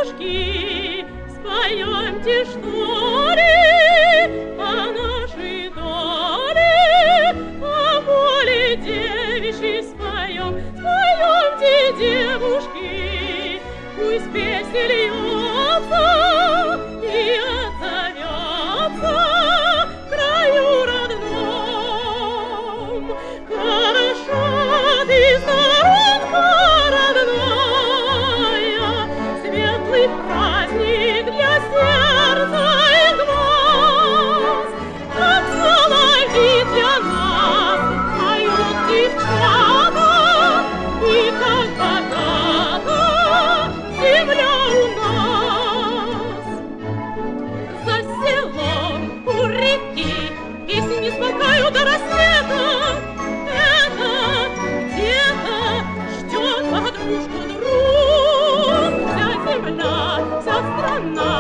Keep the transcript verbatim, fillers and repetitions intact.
девушки, споемте, что ли, о нашей доле, о воле девичьей споем. Споемте, девушки, пусть песня льется и отзовется краю родном. Хороша ты, сторонка родная, светлый праздник для сердца и глаз. Как соловьи для нас поют девчата, и как богата земля у нас. За селом у реки песни смолкают до рассвета. Это где-то ждет подружку друг. Вся земля, вся страна